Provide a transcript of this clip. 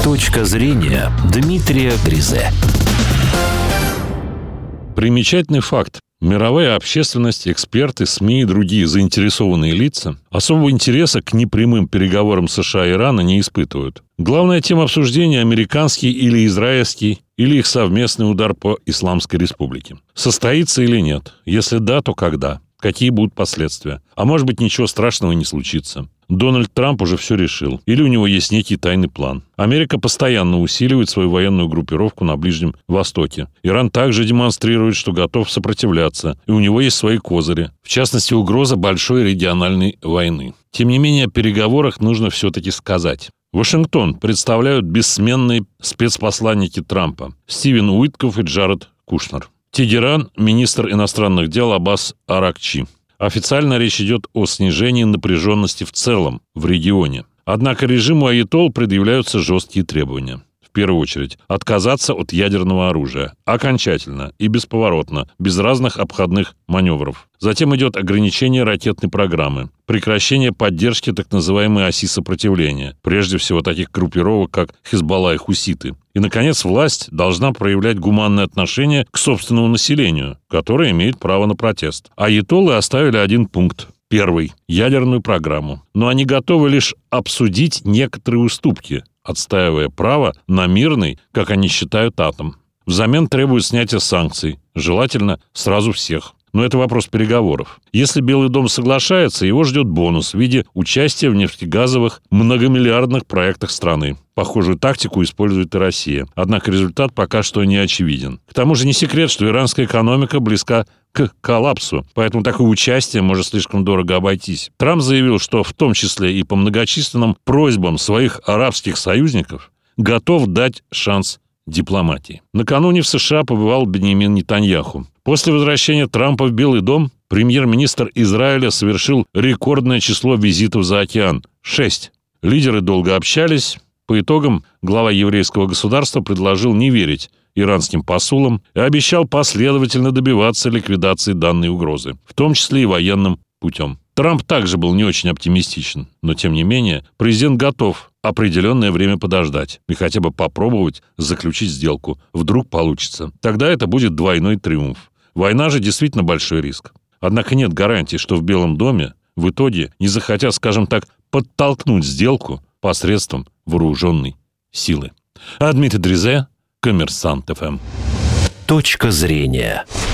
Точка зрения Дмитрия Гризе. Примечательный факт. Мировая общественность, эксперты, СМИ и другие заинтересованные лица особого интереса к непрямым переговорам США и Ирана не испытывают. Главная тема обсуждения – американский или израильский, или их совместный удар по Исламской Республике. Состоится или нет? Если да, то когда? Какие будут последствия? А может быть, ничего страшного не случится? Дональд Трамп уже все решил. Или у него есть некий тайный план. Америка постоянно усиливает свою военную группировку на Ближнем Востоке. Иран также демонстрирует, что готов сопротивляться. И у него есть свои козыри. В частности, угроза большой региональной войны. Тем не менее, о переговорах нужно все-таки сказать. Вашингтон представляют бессменные спецпосланники Трампа Стивен Уиткоф и Джаред Кушнер. Тегеран – министр иностранных дел Аббас Аракчи. Официально речь идет о снижении напряженности в целом в регионе. Однако режиму аятолл предъявляются жесткие требования. В первую очередь, отказаться от ядерного оружия. Окончательно и бесповоротно, без разных обходных маневров. Затем идет ограничение ракетной программы. Прекращение поддержки так называемой оси сопротивления. Прежде всего, таких группировок, как Хизбалла и хуситы. И, наконец, власть должна проявлять гуманное отношение к собственному населению, которое имеет право на протест. Аятоллы оставили один пункт. Первый – ядерную программу. Но они готовы лишь обсудить некоторые уступки, отстаивая право на мирный, как они считают, атом. Взамен требуют снятия санкций, желательно сразу всех. Но это вопрос переговоров. Если Белый дом соглашается, его ждет бонус в виде участия в нефтегазовых многомиллиардных проектах страны. Похожую тактику использует и Россия. Однако результат пока что не очевиден. К тому же не секрет, что иранская экономика близка к коллапсу, поэтому такое участие может слишком дорого обойтись. Трамп заявил, что в том числе и по многочисленным просьбам своих арабских союзников готов дать шанс дипломатии. Накануне в США побывал Беньямин Нетаньяху. После возвращения Трампа в Белый дом премьер-министр Израиля совершил рекордное число визитов за океан – 6. Лидеры долго общались. По итогам глава еврейского государства предложил не верить иранским посулам и обещал последовательно добиваться ликвидации данной угрозы, в том числе и военным путем. Трамп также был не очень оптимистичен, но, тем не менее, президент готов определенное время подождать и хотя бы попробовать заключить сделку. Вдруг получится. Тогда это будет двойной триумф. Война же действительно большой риск. Однако нет гарантии, что в Белом доме в итоге не захотят, скажем так, подтолкнуть сделку посредством вооруженной силы. А Дмитрий Гризе, Коммерсант ФМ. Точка зрения.